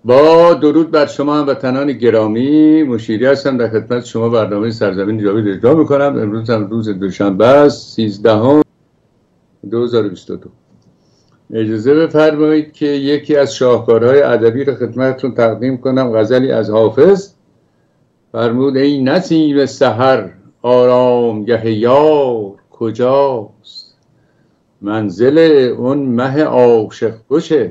با درود بر شما هموطنان گرامی، مشیری هستم در خدمت شما برنامه سرزمین جاوید اجرا میکنم. امروز هم روز دوشنبه است 13/2022. اجازه بفرمایید که یکی از شاهکارهای ادبی را خدمتتون تقدیم کنم. غزلی از حافظ. فرمود ای نسیم سحر آرامگه یار کجاست، منزل اون مه عاشق کشه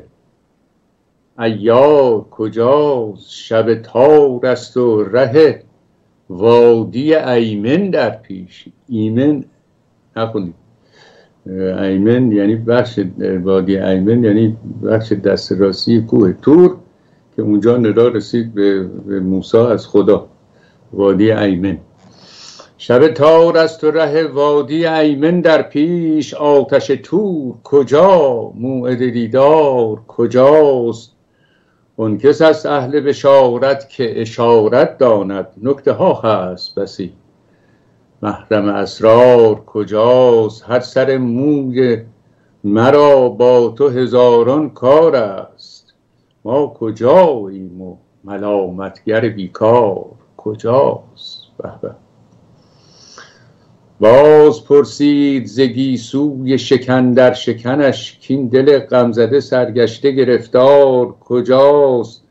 عیار کجاست، شب تار است و ره وادی ایمن در پیش. ایمن نخونید، ایمن یعنی بخش وادی ایمن یعنی بخش دست راستی کوه تور که اونجا ندا رسید به موسی از خدا. وادی ایمن. شب تار است و ره وادی ایمن در پیش، آتش تور کجا، موعد دیدار کجاست. اون کس است اهل بشارت که اشارت داند، نکته ها هست بسی محرم اسرار کجاست. هر سر موی مرا با تو هزاران کار است، ما کجاییم و ملامتگر بیکار کجاست. به باز پرسید ز گیسوی شکن در شکنش، کین دل غمزده سرگشته گرفتار کجاست.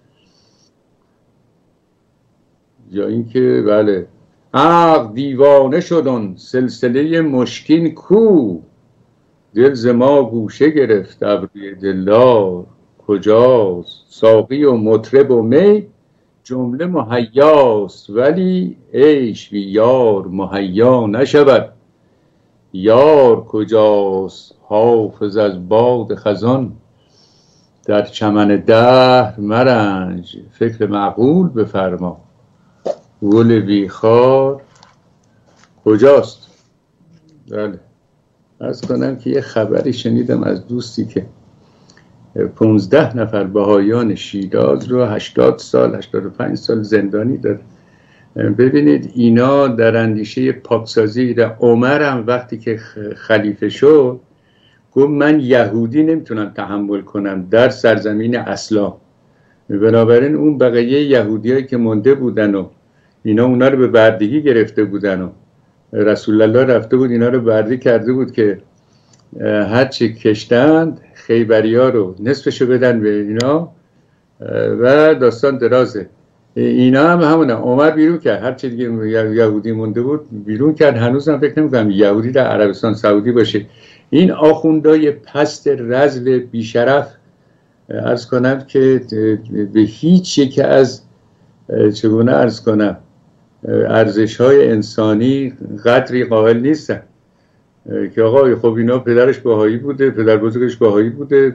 یا اینکه بله عقل دیوانه شدن سلسله مشکین کو، دل ز ما گوشه گرفت ابروی دلدار کجاست. ساقی و مطرب و می جمله مهیاست، ولی عیش بی یار مهیا نشود، یار کجاست. حافظ از باد خزان در چمن دهر مرنج، فکر معقول بفرما گل بیخار کجاست. بله عرض کنم که یه خبری شنیدم از دوستی که 15 نفر بهائیان شیراز رو 80 سال 85 سال زندانی داره. ببینید اینا در اندیشه پاکسازی. عمر هم وقتی که خلیفه شد گفت من یهودی نمیتونم تحمل کنم در سرزمین اسلام. بنابراین اون بقیه یهودیایی که مونده بودن و اینا اونا رو به بردگی گرفته بودن و رسول الله رفته بود اینا رو بردی کرده بود که هرچی کشتند خیبری ها رو نصفشو بدن به اینا و داستان درازه. اینا هم همونه. عمر بیرون کرد هرچی دیگه یهودی مونده بود بیرون کرد. هنوز هم فکر نمی‌کنم یهودی در عربستان سعودی باشه. این آخوندای پست رذل بیشرف عرض کنم که به هیچ یک از چگونه عرض کنم ارزش‌های انسانی قدری قائل نیستن که آقا خب اینا پدرش بهایی بوده، پدر بزرگش بهایی بوده،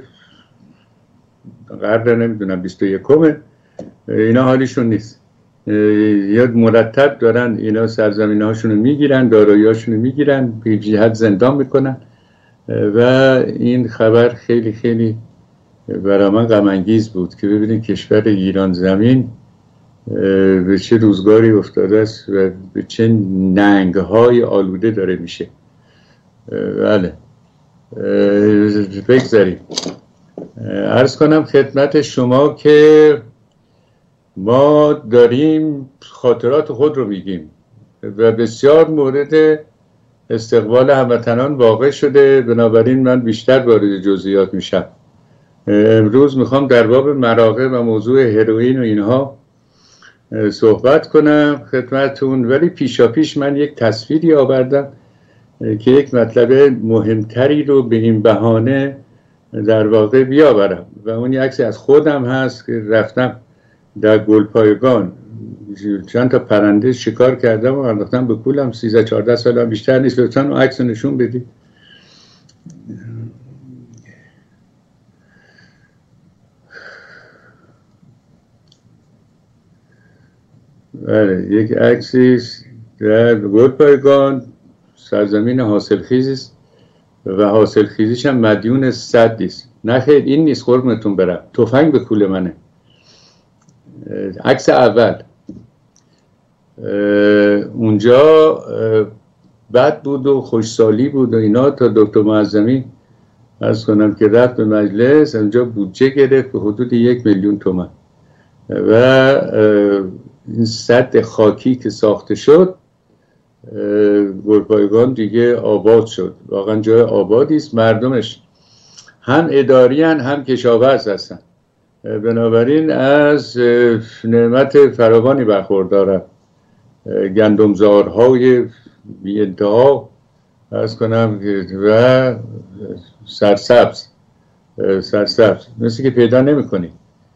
قرن نمیدونم 21 اینا حالیشون نیست. یا مرتب دارن اینا سرزمین هاشون رو میگیرن، دارایی هاشون رو میگیرن، به جهت زندان میکنن و این خبر خیلی خیلی برای من غم انگیز بود که ببینید کشور ایران زمین به چه روزگاری افتاده است و به چه ننگ‌های آلوده داره میشه. بله بگذاریم. عرض کنم خدمت شما که ما داریم خاطرات خود رو میگیم و بسیار مورد استقبال هموطنان واقع شده. بنابراین من بیشتر وارد جزئیات میشم. امروز میخوام در باب مراقب و موضوع هروئین و اینها صحبت کنم خدمتون، ولی پیشاپیش من یک تصویری آوردم که یک مطلب مهمتری رو به این بهانه در واقع بیاورم و اون یک عکس از خودم هست که رفتم در گلپایگان چند تا پرنده شکار کردم و انداختم به کولم. 13-14 سال هم بیشتر نیست. لطفاً اون عکس رو نشون بدید. بله یک عکسی در گلپایگان، سرزمین حاصلخیزی است و حاصلخیزیش هم مدیون سدی است. نه خیر این نیست، قربونتون برم، تفنگ به کوله منه. عکس اول اونجا بد بود و خوشسالی بود و اینا تا دکتر معظمی عرض کنم که رفت به مجلس، اونجا بودجه گرفت به حدود 1,000,000 تومان و این سد خاکی که ساخته شد، گلپایگان دیگه آباد شد. واقعا جای آبادی است، مردمش هم اداری هم کشاورز هستن، بنابراین از نعمت فراوانی برخوردارن. گندمزارهای بی انتها عرض کنم و سرسبز مثل که پیدا نمی کنی.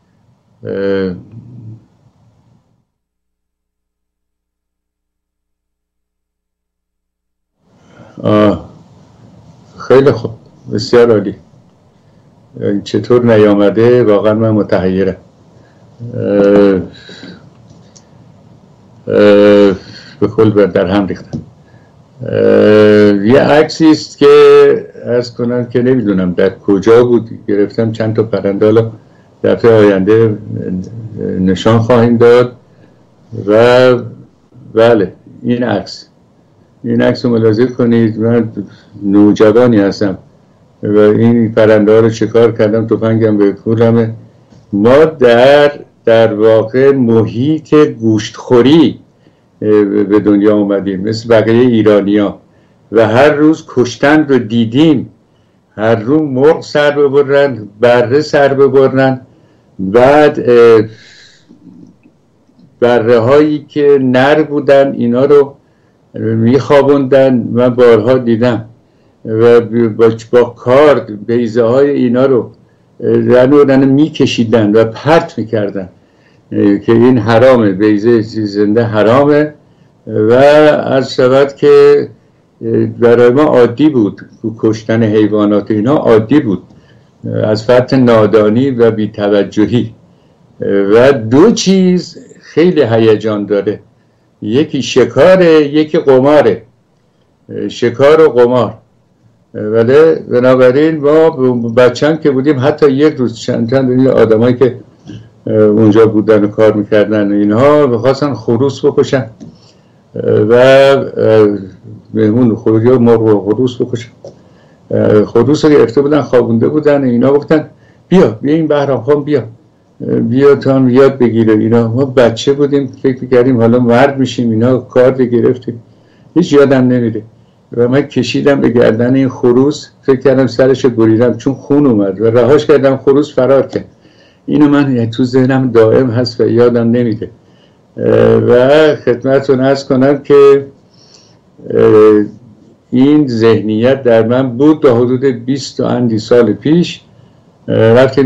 خیلی خوب، بسیار عالی. چطور نیامده؟ واقعا من متحیرم. به کل در هم ریختم. یه عکسی است که عرض کنم که نمیدونم در کجا بود گرفتم، چند تا پرنده، حالا دفعه آینده نشان خواهیم داد. و بله این عکس رو ملاحظه کنید. من نوجوانی هستم و این پرنده ها رو چکار کردم، تفنگم به کولمه. ما در واقع محیط گوشتخوری به دنیا اومدیم مثل بقیه ایرانیا و هر روز کشتن رو دیدیم. هر روز مرغ سر ببرن، بره سر ببرن، بعد بره هایی که نر بودن اینا رو میخوابوندن. من بارها دیدم و با کارد بیضه های اینا رو رنورن میکشیدن و پرت میکردن که این حرامه، بیضه زنده حرامه. و از شود که برای ما عادی بود کشتن حیوانات، اینا عادی بود از فرط نادانی و بی‌توجهی. و دو چیز خیلی هیجان داره، یکی شکاره، یکی قماره. شکار و قمار. ولی بنابراین ما بچه‌ام که بودیم حتی یک روز چند آدمایی که اونجا بودن و کار میکردن اینها میخواستن خروس بکشن و مهمون خروس یا مرغ و خروس بکشن. خروس رو گرفته بودن، خوابونده بودن. اینا گفتن بیا این بهرام خان بیا تا هم یاد بگیره. اینا ما بچه بودیم، فکر میکردیم حالا مرد میشیم. اینا کار گرفتیم، هیچ یادم نمیره. و من کشیدم به گردن این خروس، فکر کردم سرش بریدم چون خون اومد و رهاش کردم. خروس فرار کرد. اینو من تو ذهنم دائم هست و یادم نمیده. و خدمتتون عرض کنم که این ذهنیت در من بود تا حدود 20 و اندی سال پیش. رفتیم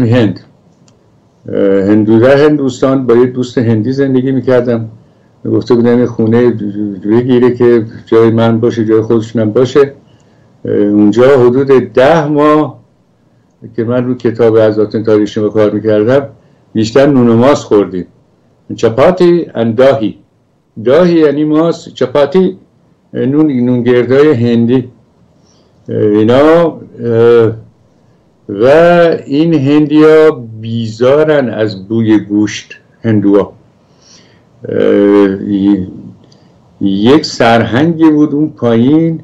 هندوستان با یه دوست هندی زندگی میکردم. گفته بودم خونه بگیره که جای من باشه، جای خودشونم باشه. اونجا حدود 10 ماه که من رو کتاب حضرت تاریخی رو کار میکردم بیشتر نون و ماست خوردیم. چپاتی انداهی، داهی یعنی ماست، چپاتی نونگردای هندی اینا. و این هندی ها بیزارن از بوی گوشت. هندوها یک سرهنگی بود اون پایین،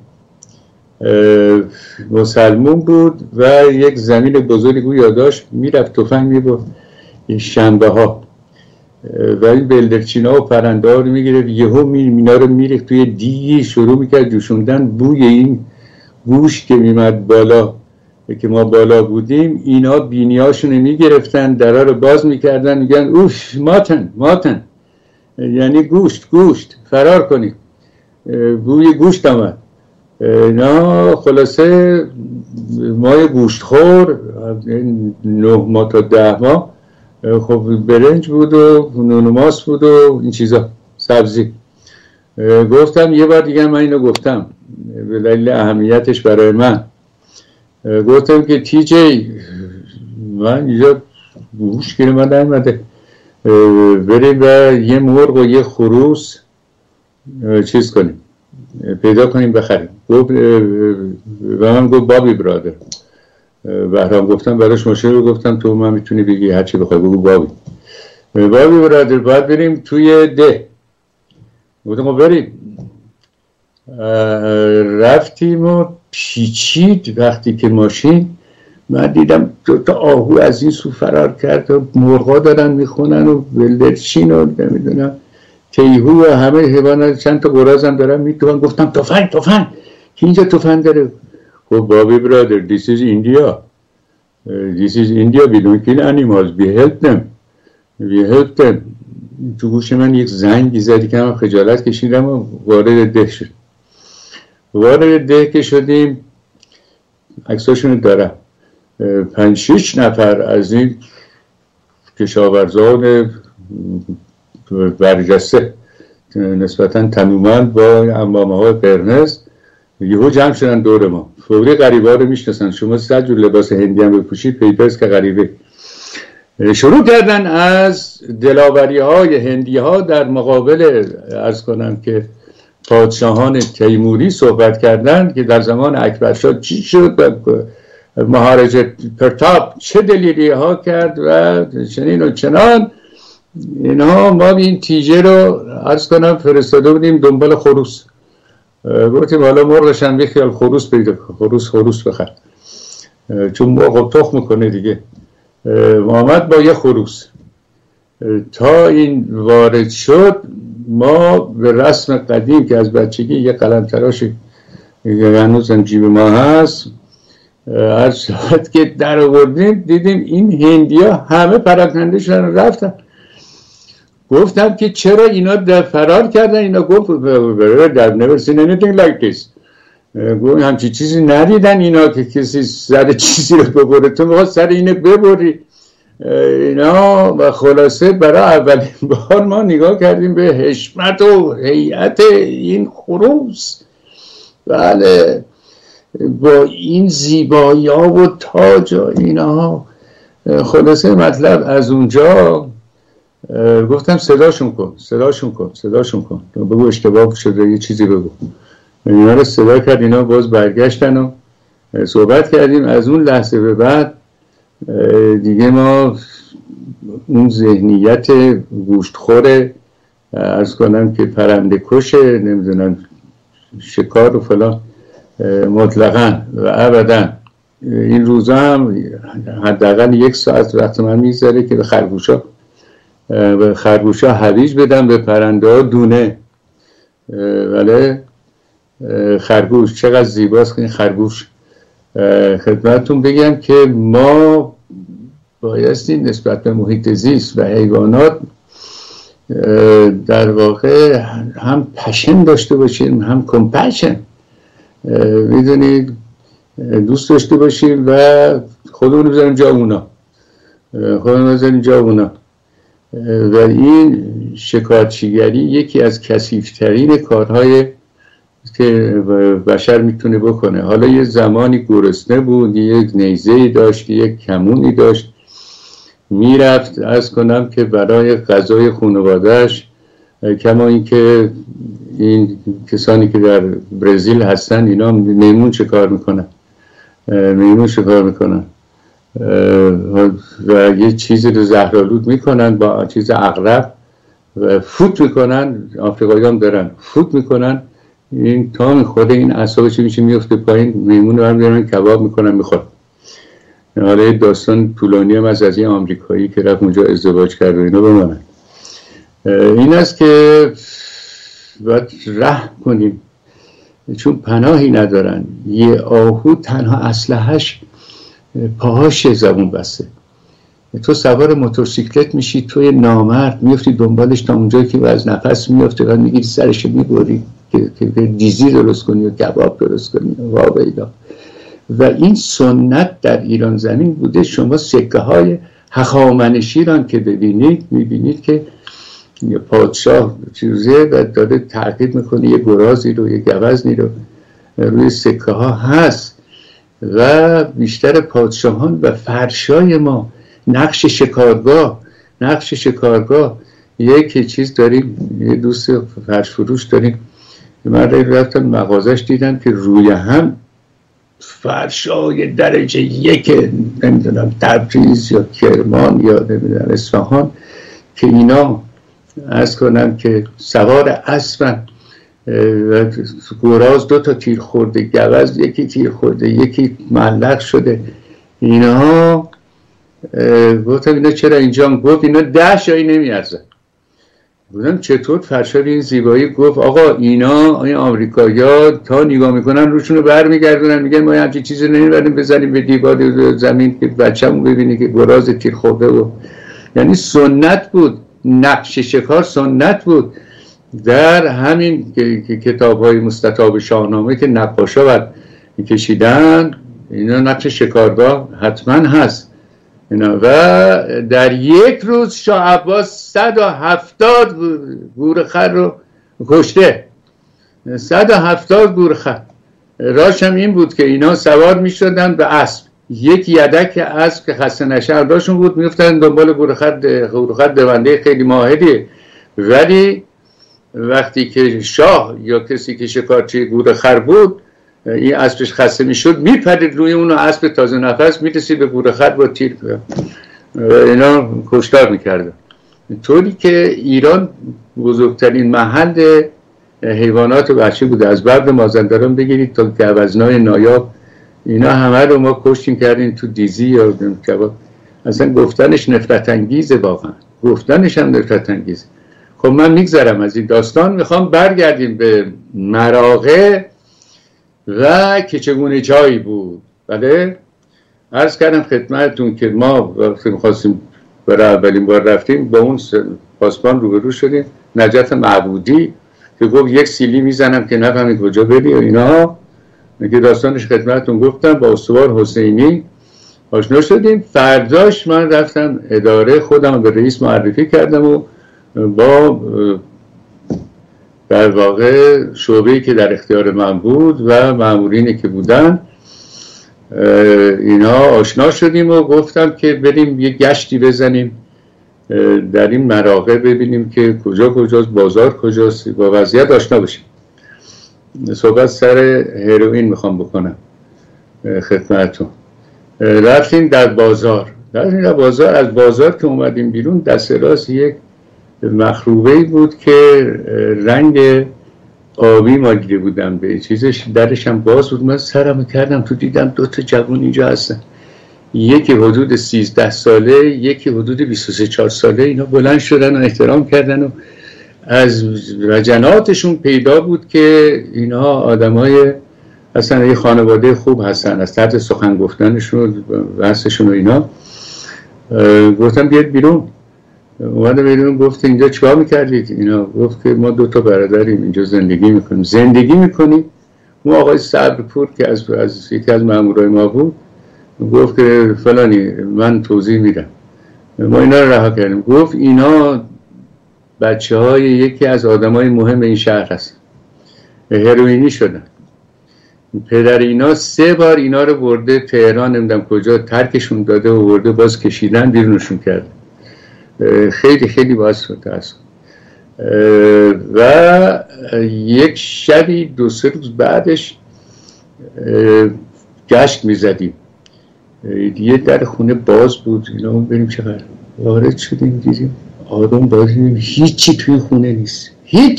مسلمون بود و یک زمین بزرگی گویا داشت، میرفت تفنگ میبرد شنبه ها و این بلدرچینا و پرنده ها رو میگیره، یهو مینا رو میریخت توی دیگی، شروع میکرد جوشوندن. بوی این گوشت که میمد بالا که ما بالا بودیم، اینا بینیاشون میگرفتن، درها رو باز میکردن، میگن اوف ماتن یعنی گوشت فرار کنیم، بوی گوشت آمد. اینا خلاصه مای گوشت خور 9 ماه تا 10 ماه خب برنج بود و نون و ماست بود و این چیزا، سبزی. گفتم یه بار دیگه من اینو گفتم به دلیل اهمیتش برای من، گفتم که تی جی من اینجا گوشت گیره من نیمده، بریم و یه مرغ و یه خروس چیز کنیم، پیدا کنیم بخریم. گفت و من گفت بابی برادر. بهرام گفتم براش ماشین رو، گفتم تو من میتونی بگی هرچی بخوای بگو بابی برادر. باید بریم توی ده. گفتم ما بریم. رفتیم و پیچید وقتی که ماشین من دیدم 2 آهو از این سو فرار کرد و مرغا دارن میخونن و ولرچین و نمیدونم تیهو و همه حیوانات، چند تا گراز هم دارن میتونن. گفتم تفنگ که اینجا تفنگ داره. خب بابی برادر this is India we don't kill animals we help them. تو گوش من یک زنگی زدی که من خجالت کشیدم و وارد ده شد. وارد ده که شدیم عکساشونو دارم، 5-6 نفر از این کشاورزان برجسته نسبتا تنومند با عمامه های قرمز یهو جمع شدن دور ما. فوری غریبه ها رو میشناسن، شما 100 جور لباس هندی هم بپوشید پیپرز که غریبه. شروع کردن از دلاوری های هندی ها در مقابل عرض کنم که پادشاهان تیموری صحبت کردن که در زمان اکبرشاه چی شد، مهاراجا پرتاپ چه دلیری ها کرد و چنین و چنان. اینها ما این تیجه رو عرض کنم فرستاده بودیم دنبال خروس. گفتیم حالا مرغش هم بخیال خروس پیدا کن، خروس بخر، چون مرغ تخم میکنه دیگه. محمد با یه خروس تا این وارد شد، ما به رسم قدیم که از بچگی یه قلم تراش هنوزم جیب ما هست، هر شاید که در آوردیم دیدیم این هندیا همه پراکنده شدن رفتن. گفتم که چرا اینا در فرار کردن؟ اینا گفت I've never seen anything like this. گفت همچی چیزی ندیدن اینا که کسی سر چیزی رو ببره، تو میخواد سر اینه ببری اینا. و خلاصه برای اولین بار ما نگاه کردیم به حشمت و هیئت این خروس. بله، با این زیبایی ها و تاج و اینا. خلاصه مطلب از اونجا گفتم صداشون کن بگو اشتباه شده، یه چیزی بگو. اینا رو صدا کرد، اینا باز برگشتن و صحبت کردیم. از اون لحظه به بعد دیگه ما اون ذهنیت گوشتخور عرض کنم که پرنده کشه نمیدونم شکار و فلان مطلقاً و ابداً. این روزا هم حداقل 1 ساعت وقت من میذاره که به خرگوشا هویج بدم، به پرنده ها دونه. ولی خرگوش چقدر زیباست این خرگوش. خدمتتون بگم که ما بایستی نسبت به محیط زیست و حیوانات در واقع هم پشن داشته باشیم هم کمپشن، میدونید، دوست داشته باشیم و خودمون بذاریم جا اونا. و این شکارچیگری یکی از کثیف‌ترین کارهای که بشر میتونه بکنه. حالا یه زمانی گرسنه بود، یک نیزه‌ای داشت، یک کمونی داشت، میرفت از کنم که برای غذای خانواده‌اش، کما این که این کسانی که در برزیل هستن اینا میمون شکار میکنن و یه چیزی رو زهرآلود میکنن با چیز عقرب و فوت میکنن. آفریقایی هم دارن فوت میکنن، این تا میخوره این اعصابش میشه میفته پایین، میمون رو هم دارن کباب میکنن میخواد. حالا یه داستان طولانی هم از این آمریکایی که رفت اونجا ازدواج کرد و اینا بمانن. این است که باید رحم کنیم چون پناهی ندارن. یه آهو تنها اسلحه‌اش پاهاش زبون بسته. تو سوار موتورسیکلت میشی، توی نامرد میفتی دنبالش تا اونجایی که از نفس میفته و میگیری سرش میبری که دیزی درست کنی و کباب درست کنی و بیدا. و این سنت در ایران زمین بوده. شما سکه های هخامنشی که ببینید میبینید که یه پادشاه چیزه و داره تعقیب میکنه یه گرازی رو یه گوزنی رو روی سکه ها هست. و بیشتر پادشاهان و فرشای ما نقش شکارگاه یک چیز داریم. یه دوست فرش فروش داریم، من رفتم مغازش دیدم که روی هم فرشای درجه 1 نمیدونم تبریز یا کرمان یا نمیدونم اصفهان که اینا از کنم که سوار اسبن و گراز 2 تا تیر خورده، گوز 1 تیر خورده، 1 معلق شده. اینها گفتم اینا چرا اینجا؟ گفت اینا 10 جایی نمیارزن. گفتم چطور فرشاد این زیبایی؟ گفت آقا اینا این آمریکایی‌ها تا نگاه میکنن روشونو برمیگردونن میگن ما همچین چیزی نمیبریم بزنیم به دیوار زمین که بچه‌مون ببینه که گراز تیر خورده. و یعنی سنت بود، نقش شکار سنت بود. در همین کتاب‌های مستطاب شاهنامه که نقاشا بعد کشیدن اینا نقش شکارگاه حتما هست اینا. و در یک روز شاه عباس 170 گورخر رو کشته. 170 گورخر. راش هم این بود که اینا سوار می شدن به اسب، یک یدک اسب که خسته نشه داشون بود، می افتادن دنبال گورخر دونده خیلی ماهریه. ولی وقتی که شاه یا کسی که شکارچی گورخر بود این اسبش خسته میشد میپرید روی اون و اسب تازه نفس میرسید به گورخر با تیر اینا کشتار میکردن. طوری که ایران بزرگترین محل حیوانات وحشی بوده. از برد مازندران بگیرید تا گوزنای نایاب اینا همه رو ما کشتیم کردیم تو دیزی یا کباب. اصلا گفتنش نفرت انگیزه، واقعا گفتنش هم نفرت انگیزه. خب من میگذرم از این داستان، میخوام برگردیم به مراغه و که چگونه جایی بود. بله عرض کردم خدمتتون که ما وقتی میخواستیم برای اولین بار رفتیم با اون پاسبان روبرو شدیم، نجف معبودی که گفت یک سیلی میزنم که نفهمید کجا بری و اینا که داستانش خدمتتون گفتم. با استوار حسینی آشنا شدیم. فرداش من رفتم اداره، خودم به رئیس معرفی کردم و با در واقع شعبه‌ای که در اختیار من بود و مامورینی که بودن اینا آشنا شدیم و گفتم که بریم یه گشتی بزنیم در این مراغه ببینیم که کجاست، بازار کجاست، با وضعیت آشنا بشیم. صحبت سر هروئین میخوام بکنم خدمتتون. رفتیم در بازار. از بازار که اومدیم بیرون دست راست یک مخروبه‌ای بود که رنگ آبی ما دیده بودم به چیزش، درش هم باز بود. من سرم کردم تو دیدم 2 تا جوان اینجا هستن، یکی حدود 13 ساله یکی حدود 23-4 ساله. اینا بلند شدن و احترام کردن و از رجناتشون پیدا بود که اینها آدمای اصلا یه خانواده خوب هستن از طرز سخن گفتنشون و حسشون و اینا. گفتم بیاد بیرون. اومده بیرون گفت اینجا چیکار میکردید؟ اینا گفت که ما 2 تا برادریم اینجا زندگی میکنیم. زندگی میکنیم؟ اون آقای صبرپور که از یکی از مامورای ما بود گفت که فلانی من توضیح میدم. ما اینا رو رها کردیم. گفت اینا بچه های یکی از آدمای مهم این شهر هست، هروئینی شدن. پدر اینا 3 بار اینا رو برده تهران نمیدونم کجا ترکشون داده و برده باز کشیدن بیرونشون کرد. خیلی خیلی باعث متاسفم. و یک شبی 2-3 روز بعدش گشت میزدیم، یه در خونه باز بود. اینا بریم چقدر وارد شدیم دیدیم آروم بازیم، هیچی توی خونه نیست،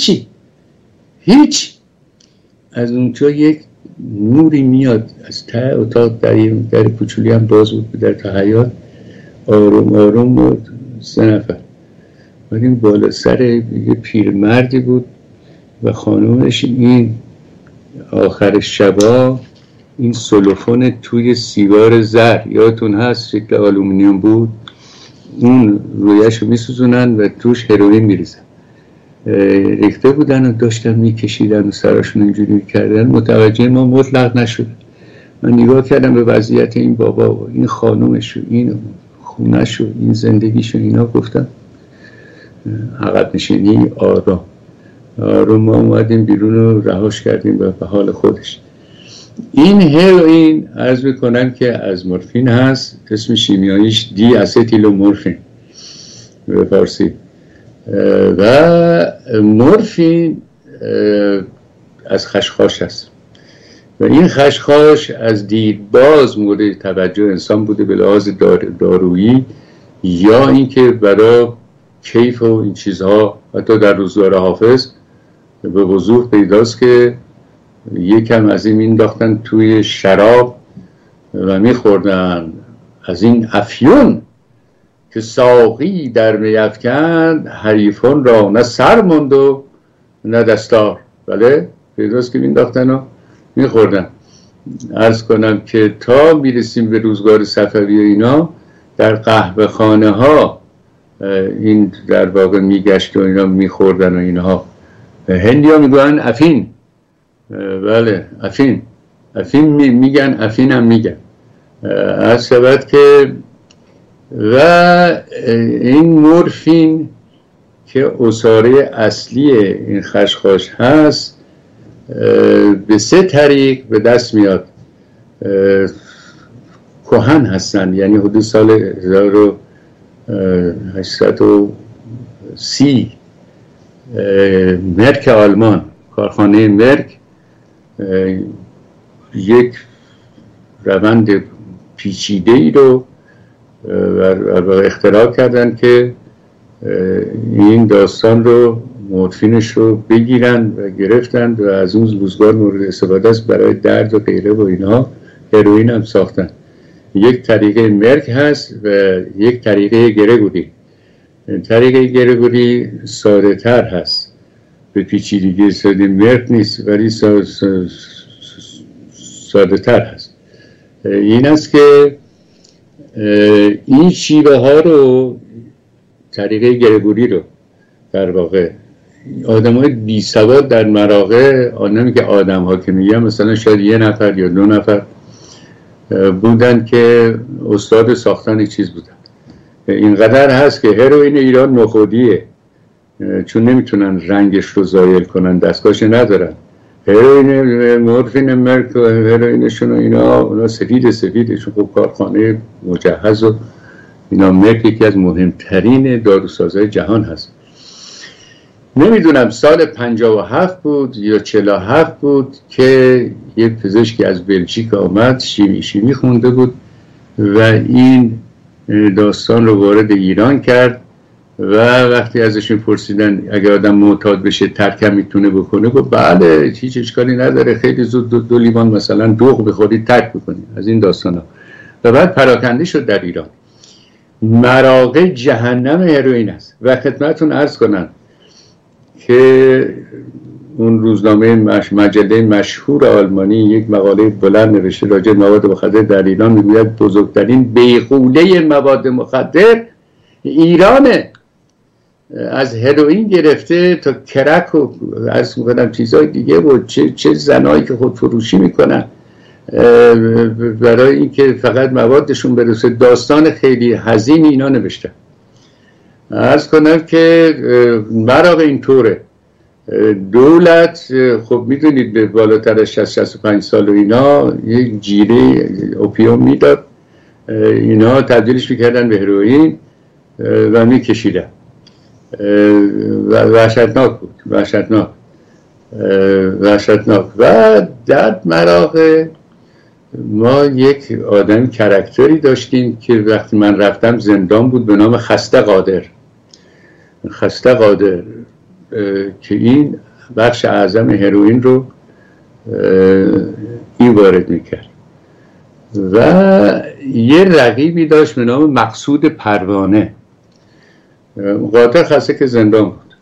هیچ. از اونجا یک نوری میاد از ته اتاق، در کوچولی هم باز بود در تا حیاط. آروم بود. 3 نفر بریم بالا سر یه پیرمردی بود و خانومش. این آخر شبا این سلوفون توی سیگار زر یادتون هست شکل آلومینیوم بود، اون رویش رو میسوزونن و توش هروئین میریزن. ریخته بودن و داشتن میکشیدن و سراشون اینجوری کردن. متوجه ما مطلق نشد. من نگاه کردم به وضعیت این بابا و این خانومش و این خونش و این زندگیش و اینا. گفتم عقب نشینی آروم. ما اومدیم بیرون و رهاش کردیم به حال خودش. این هروئین عرض میکنم که از مورفین هست، اسم شیمیاییش دی استیلومورفین به فارسی. و مورفین از خشخاش هست و این خشخاش از دیرباز مورد توجه انسان بوده به لحاظ دارویی یا اینکه برای کیف و این چیزها. حتی در روزگار حافظ به وضوح پیداست که یکم از این مینداختن توی شراب و میخوردن از این افیون که ساقی در می افکند، حریفان را نه سر ماند و نه دستار. بله پیداست که مینداختن و میخوردن. عرض کنم که تا میرسیم به روزگار صفوی و اینا، در قهوه خانه ها این در واقع میگشت و اینا میخوردن و اینها. هندی ها میگن افین. بله افین میگن، افین هم میگن. از شود که و این مورفین که عصاره اصلی این خشخاش هست به 3 طریق به دست میاد. کهن هستن، یعنی حدود سال 1830 مرک آلمان، کارخانه مرک یک روند پیچیده ای رو اختراع کردن که این داستان رو مورفینش رو بگیرن و گرفتن و از اون روزگار مورد استفاده است برای درد و غیره و اینها. هروئین هم ساختن. یک طریقه مرک هست و یک طریقه گرگوری. طریقه گرگوری ساده تر هست، به پیچیدگی ساده مرک نیست ولی ساده تر هست. این است که این شیوه ها رو، طریقه گرگوری رو در واقع آدم های بی سواد در مراغه، نمی که آدم ها که میگم مثلا شاید 1 نفر یا 2 نفر بودن که استاد ساختن چیز بودن. اینقدر هست که هروئین ایران نخودیه، چون نمیتونن رنگش رو زایل کنن، دستگاهش ندارن. هروئین مورفین مرک و هروئینشون و اینا سفیدشون خب کارخانه مجهز و اینا. مرک یکی از مهمترین داروسازهای جهان هست. نمیدونم سال 57 بود یا 47 بود که یک پزشکی از بلژیک آمد، شیمی خونده بود و این داستان رو وارد ایران کرد و وقتی ازشون پرسیدن اگه آدم معتاد بشه ترک میتونه بکنه، گفت بله هیچ اشکالی نداره، خیلی زود 2 لیوان مثلا دوغ بخورید ترک بکنید. از این داستان ها. و بعد پراکنده شد در ایران. مراغه جهنم هروئین است. و خدمتتون عرض کنم که اون روزنامه مجله مشهور آلمانی یک مقاله بلند نوشته راجع به مواد مخدر در ایران، میگوید بزرگترین بیغوله مواد مخدر ایرانه، از هروئین گرفته تا کرک و عرض میکنم چیزهای دیگه و چه زنایی که خودفروشی میکنن برای اینکه فقط موادشون برسه. داستان خیلی حزین اینا نوشته. عرض کنم که مراغ اینطوره. دولت خب میدونید به بالاتر از 60-65 سال و اینا یک جیره اوپیوم میداد، اینا تبدیلش میکردن به هروئین و میکشیدن و وحشتناک بود، وحشتناک. و در مراغ ما یک آدم کرکتری داشتیم که وقتی من رفتم زندان بود به نام خسته قادر که این بخش اعظم هروئین رو این وارد میکرد. و یه رقیبی داشت به نام مقصود پروانه، قاتل خسته که زندان بود.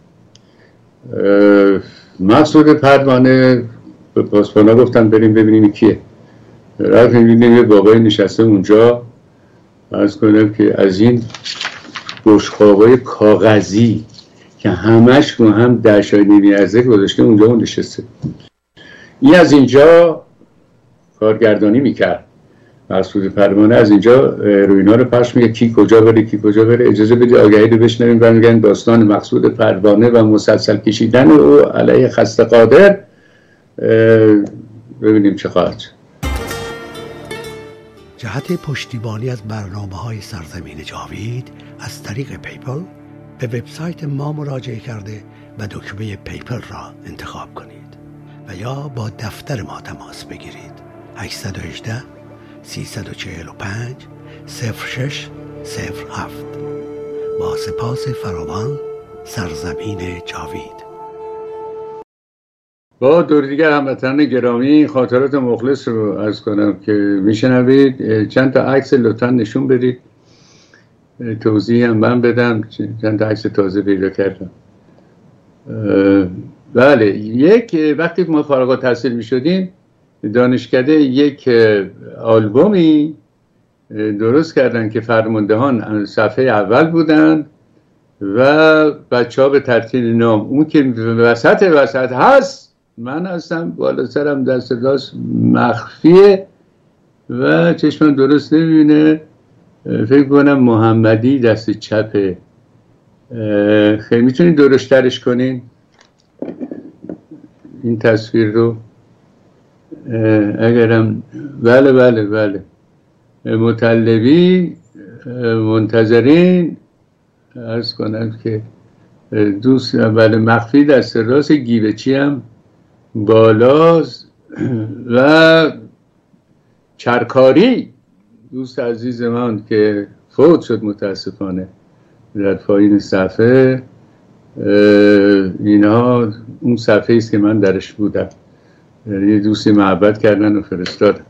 مقصود پروانه به پاسبانا گفتن بریم ببینیم کیه. رفتیم دیدیم یه بابایی نشسته اونجا، عرض کنم که از این بشقابای کاغذی که همش رو هم درشای نیمیرزه گذاشته اونجا اون نشسته. این از اینجا کارگردانی میکرد. مقصود پروانه از اینجا هروئینا رو پخش میگه کی کجا بره. اجازه بدید آگهی رو بشنویم. برمیگردن داستان مقصود پروانه و مسلسل کشیدن او علیه خسته قادر، ببینیم چه خواهد شد. جهت پشتیبانی از برنامه‌های سرزمین جاوید از طریق پیپل به وبسایت ما مراجعه کرده و دکمه پیپل را انتخاب کنید و یا با دفتر ما تماس بگیرید. 818 345 0607. با سپاس فراوان، سرزمین جاوید. با دور دیگر هموطنان گرامی، خاطرات مخلص رو عرض کنم که میشنوید. چند تا عکس لطفا نشون بدید، توضیح هم من بدم. چند تا عکس تازه پیدا کردم. بله، وقتی ما فارغ التحصیل میشدیم دانشکده یک آلبومی درست کردن که فرماندهان صفحه اول بودن و بچه ها به ترتیب نام. اون که وسط هست من هستم، بالا سرم دست راست مخفیه و چشمم درست نمیبینه، فکر کنم محمدی دست چپه. خیلی میتونید درشترش کنین این تصویر رو اگرم. بله مطلبی منتظرین عرض کنم که دوست مخفی دست راست گیوچی هم بالاست و چرکاری دوست عزیز من که فوت شد متاسفانه در پایین صفحه. اینها اون صفحه است که من درش بودم، یه دوستی محبت کردن و فرستادن.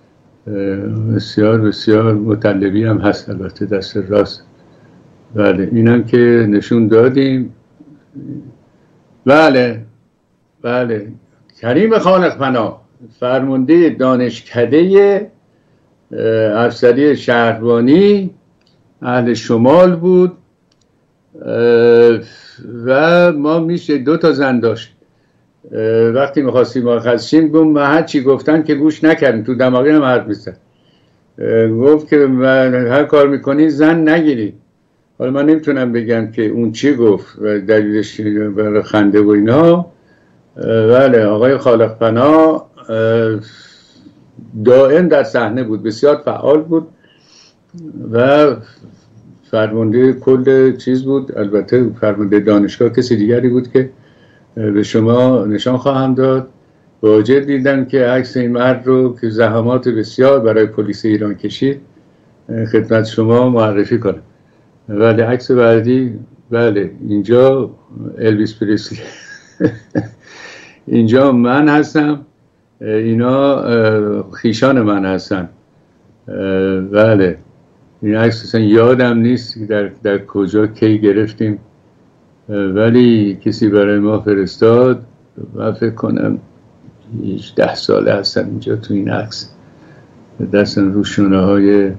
بسیار بسیار مطلبی هم هست البته دست راست. بله اینم که نشون دادیم. بله کریم خالق پناه فرمانده دانشکده افسری شهربانی اهل شمال بود و ما میشه 2 تا زن داشت. وقتی میخواستیم مرخص شیم گفت من هر چی گفتن که گوش نکردیم، تو دماغی هم حرف میزد. گفت که هر کار میکنی زن نگیری. حالا من نمیتونم بگم که اون چی گفت و دلیلش برای خنده و اینا. بله آقای خالق پناه دائم در صحنه بود، بسیار فعال بود و فرمانده کل چیز بود. البته فرمانده دانشگاه کسی دیگری بود که به شما نشان خواهم داد. واجب دیدم که عکس این مرد رو که زحمات بسیار برای پلیس ایران کشید خدمت شما معرفی کنم. بله عکس بعدی. بله اینجا الویس پریسلی اینجا من هستم، اینا خیشان من هستن. بله این عکس اصلا یادم نیست در کجا کی گرفتیم، ولی کسی برای ما فرستاد و فکر کنم 10 ساله هستم اینجا تو این عکس دستم رو شونه های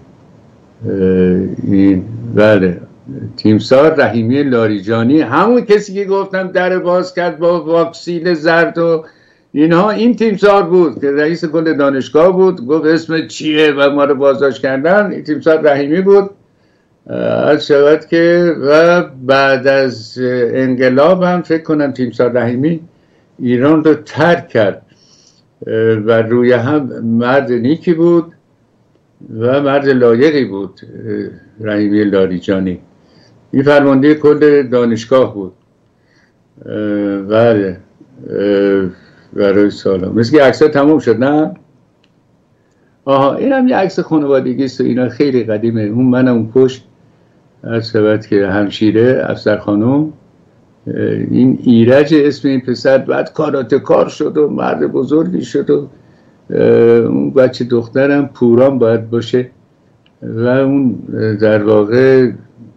این. بله تیمسار رحیمی لاریجانی، همون کسی که گفتم در باز کرد با واکسیل زرد و اینها، این تیمسار بود که رئیس کل دانشگاه بود. گفت اسم چیه و ما رو بازداشت کردن. این تیمسار رحیمی بود. از شود که و بعد از انقلاب هم فکر کنم تیمسار رحیمی ایران رو ترک کرد و روی هم مرد نیکی بود و مرد لایقی بود. رحیمی لاریجانی این فرمانده کل دانشگاه بود. بله برای سالم مثل که عکس ها تموم شد نه؟ آها این هم یه عکس خانوادگی است و اینا خیلی قدیمه. اون منم اون پشت از سبت که همشیره افسر خانم، این ایرج اسم این پسر، بعد کاراته کار شد و مرد بزرگی شد و اون بچه دخترم پوران باید باشه و اون در واقع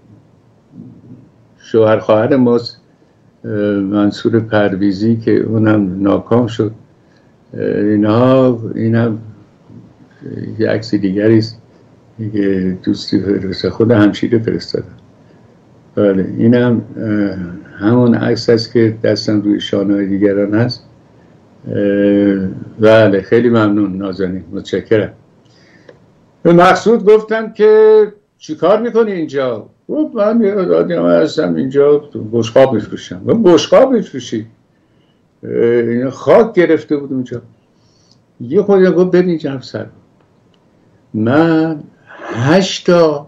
شوهر خواهر ماست منصور پرویزی که اونم ناکام شد. اینم یه عکس دیگری است که دوستی فرسته خود همشیره فرستادن. بله اینم همون عکس است که دستم روی شانه‌های دیگران هست. بله خیلی ممنون نازنین، متشکرم. به مقصود گفتم که چی کار میکنی اینجا؟ گفت من یه آدم هستم اینجا بشقاب میفروشم. بشقاب میفروشی؟ این خاک گرفته بود اونجا. یه خود گفت ببین جناب سر، من 8 تا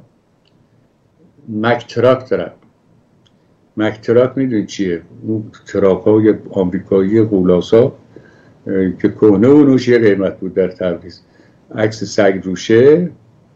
مکتراک دارم. مکتراک میدونی چیه؟ اون تراک های آمریکایی غولاسا که کهنه و نوش یه قیمت بود در تبریز. عکس سگ روشه.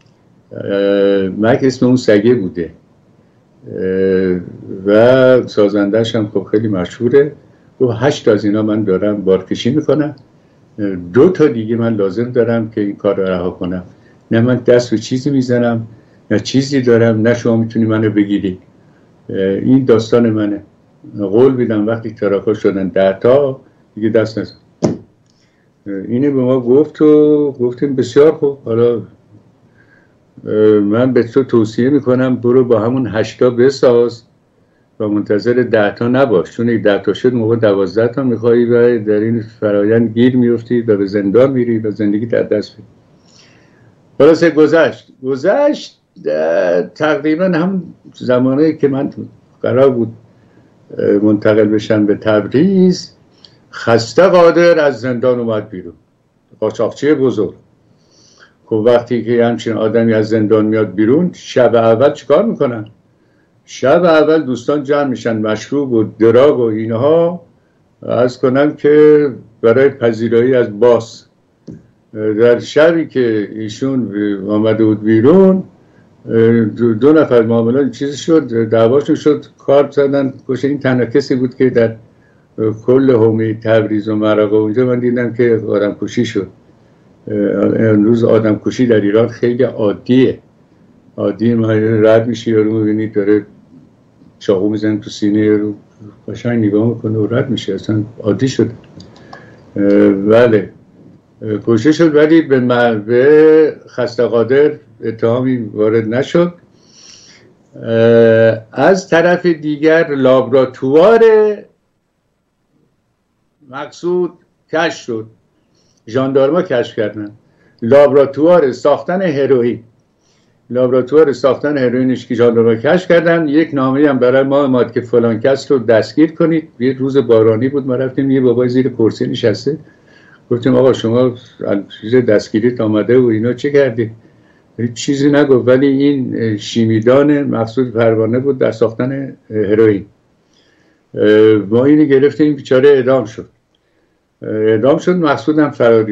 مک اسم اون سگه بوده و سازندش هم خب خیلی مشهوره. گفت 8 تا از اینا من دارم بارکشی میکنم، 2 تا دیگه من لازم دارم که این کار رو رها کنم، نه من دست به چیزی میزنم نه چیزی دارم، نه شما میتونی منو بگیری. این داستان منه. قول میدم وقتی تراکا شدن 10 تا دیگه دست نزن. اینه به ما گفت و گفتیم بسیار خوب، حالا من به تو توصیه میکنم برو با همون 8 تا بساز و منتظر 10 تا نباش، چون 10 تا شد موقع 12 تا میخوایی و در این فرایند گیر میفتی و به زندان میری و زندگی در دست میری. خلاصه گذشت تقریبا هم زمانه که من قرار بود منتقل بشم به تبریز، خسته قادر از زندان اومد بیرون، قاچاقچی بزرگ. خب وقتی که همچین آدمی از زندان میاد بیرون، شب اول چیکار میکنن؟ شب اول دوستان جمع میشن، مشروب و دراگ و اینها، عرض کنم که برای پذیرایی از باس. در شبی که ایشون آمده بود بیرون، 2 نفر معاملان چیزی شد، دعواشون شد، کار زدن کش. این تنها کسی بود که در کل حومه تبریز و مراغه اونجا من دیدم که آدم کشی شد. امروز آدم کشی در ایران خیلی عادیه. ما رد میشه یارو میبینید داره چاقو میزنه تو سینه رو، قشنگ نگاه میکنه و رد میشه، اصلا عادی شد. بله کشته شد، ولی به خسته قادر اتهامی وارد نشد. از طرف دیگر لابراتوار مقصود کشف شد، ژاندارما کشف کردن لابراتوار ساختن هروئینش که ژاندارما کشف کردن. یک نامه هم برای ما اومد که فلان کس رو دستگیر کنید. یه روز بارانی بود، ما رفتیم، یه بابای زیر کرسی نشسته، گفتیم آقا شما چیز دستگیریت آمده و اینا چه کردی؟ هیچ چیزی نگفت، ولی این شیمیدان مقصود پروانه بود در ساختن هروئین. ما اینو گرفتیم، بیچاره اعدام شد. مقصودم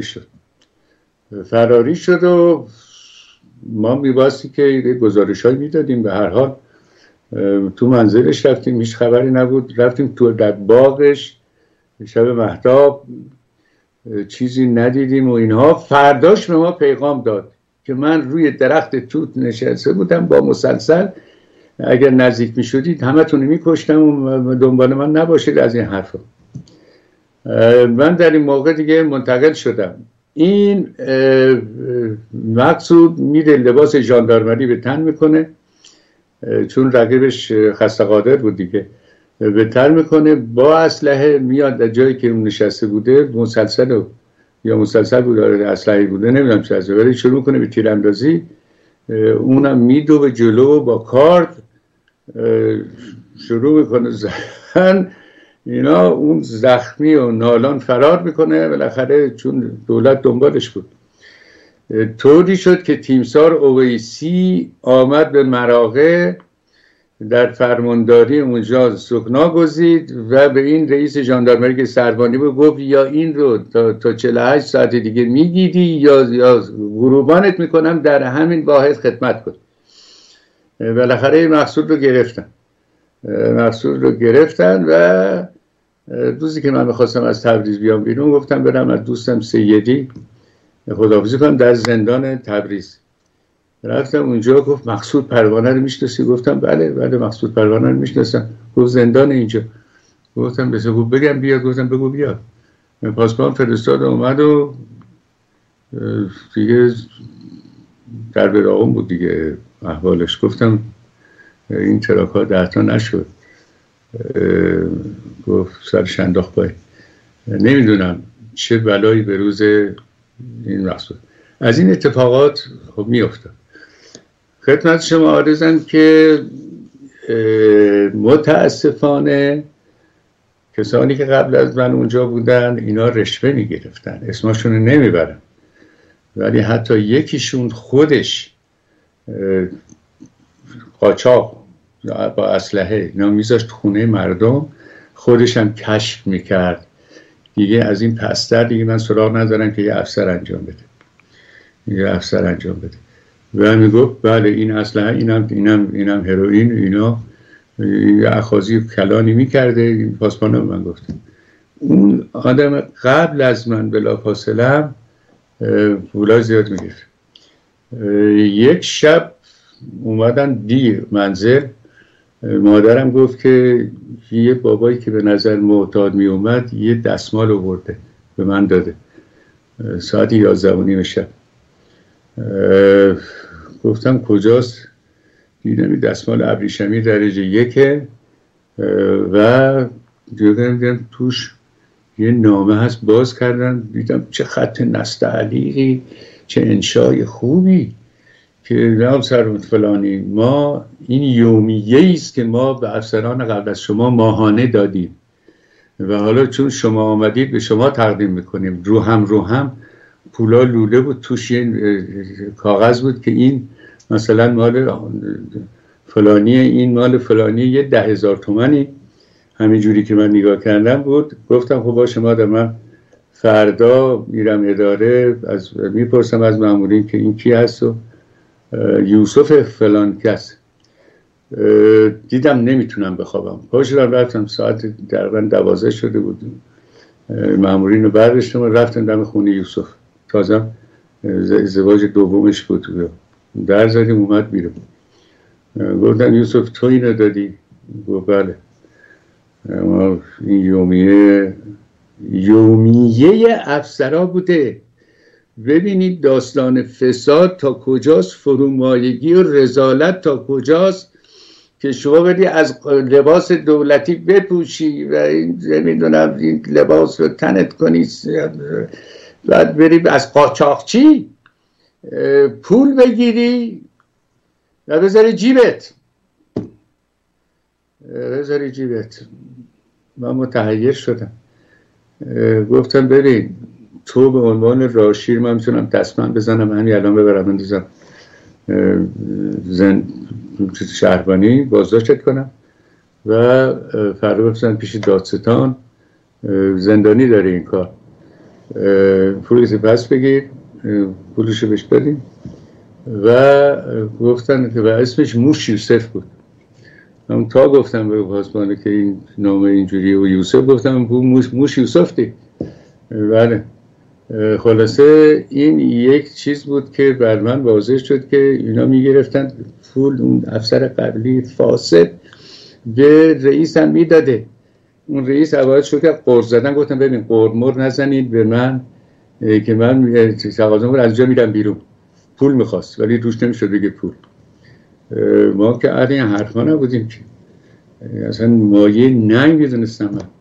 فراری شد و ما میباستی که گزارش های میدادیم. به هر حال تو منزلش رفتیم، هیچ خبری نبود. رفتیم تو در باغش شب مهتاب، چیزی ندیدیم و اینها. فرداش به ما پیغام داد که من روی درخت توت نشسته بودم با مسلسل، اگر نزدیک می شدید همه تونی می کشتم و دنبال من نباشید از این حرفا. من در این موقع دیگه منتقل شدم. این مقصود میره لباس ژاندارمری به تن میکنه، چون رقیبش خسته قادر بود دیگه، به تن میکنه با اسلحه میاد در جایی که اون نشسته بوده، مسلسل بود اسلحه بوده نمیدونم چه از ولی شروع میکنه به تیراندازی. اونم میدو به جلو با کارد شروع میکنه زدن اینا. اون زخمی و نالان فرار میکنه. بالاخره چون دولت دنبالش بود، طوری شد که تیمسار اویسی آمد به مراغه، در فرمانداری اونجا سکنا گزید و به این رئیس ژاندارمری که سروانی بود گفت یا این رو تا 48 ساعت دیگه میگیری یا گروبانت میکنم، در همین واحد خدمت کن. بالاخره مقصود رو گرفتن و روزی که من میخواستم از تبریز بیام بیرون، گفتم برم از دوستم سیدی خداحافظی کنم در زندان تبریز. رفتم اونجا، گفت مقصود پروانه رو میشناسی؟ گفتم بله مقصود پروانه رو میشناسم. گفت زندان اینجا. گفتم بسه بگم بیاد. گفتم بگو بیاد. پاسبان فرستاد اومد و دیگه در براغم بود دیگه احوالش. گفتم این تراکا 10 تا نشد. گفت سرش انداخت پای. نمیدونم چه بلایی به روز این مقصود. از این اتفاقات خب میافتاد. خدمت شما عرضم که متاسفانه کسانی که قبل از من اونجا بودن اینا رشوه میگرفتن، اسمشون رو نمیبرم، ولی حتی یکیشون خودش قاچاق با اسلحه اینا میذاشت خونه مردم، خودش هم کشف میکرد. دیگه از این پستر دیگه من سراغ ندارم که یه افسر انجام بده. و میگفت بله این اسلحه اینم هروئین، اینا اخاذی کلانی میکرده. پاسبانه من گفتم اون آدم قبل از من بلافاصله پولا زیاد میگرفت. یک شب اومدن دیر منزل، مادرم گفت که یه بابایی که به نظر معتاد می اومد یه دستمال آورده به من داده، ساعت 11:30 شب. گفتم کجاست؟ دیدم این دستمال ابریشمی درجه 1 و دیدم توش یه نامه هست. باز کردم دیدم چه خط نستعلیقی، چه انشای خوبی که جناب سروت فلانی، ما این یومیه‌ای است که ما به افسران قبل از شما ماهانه دادیم و حالا چون شما آمدید به شما تقدیم میکنیم. رو هم پولا لوله بود، توش کاغذ بود که این مثلا مال فلانی، این مال فلانی، یه 10,000 تومانی. همین جوری که من نگاه کردم بود. گفتم خب باشه مادر، من فردا میرم اداره، میپرسم از مامورین که این کی هست و یوسف فلان کس. دیدم نمیتونم بخوابم، پاشدم رفتم، ساعت تقریبا 12 شده بود. مامورین رو برداشتم و رفتم دم خونه یوسف. تازه ازدواج دومش بود. در زدیم اومد بیرون. گفتم یوسف تو اینو دادی؟ گفت بله. این یومیه افسرا بوده. ببینید داستان فساد تا کجاست، فرومایگی و رذالت تا کجاست که شما بدی از لباس دولتی بپوشی و این نمیدونم این لباس رو تنت کنی، بعد بری از قاچاقچی پول بگیری و بذاری جیبت. من متحیر شدم. گفتم ببین تو به عنوان راشیر من میتونم دستمند بزنم همین الان ببرم بندازم شهربانی بازداشتت کنم و فردا بفرستم پیش دادستان، زندانی داره این کار. پولش پس بگیر، پولشو بهش بدیم. و گفتن که اسمش موش یوسف بود. من تا گفتم به پاسبانه که این نامه اینجوری و یوسف، گفتم موش یوسف دی. بله. خلاصه این یک چیز بود که بر من واضح شد که اینا میگرفتن پول اون افسر قبلی فاسد به رئیس هم میداده. اون رئیس اول شد که قرض زدن. گفتم ببین قرمر نزنید به من که من تقاضا رو از جا میرم بیرون. پول میخواست ولی روش نمیشد بگه پول. ما که این حرفا نبودیم که اصلا مایه ننگ میدونستم من.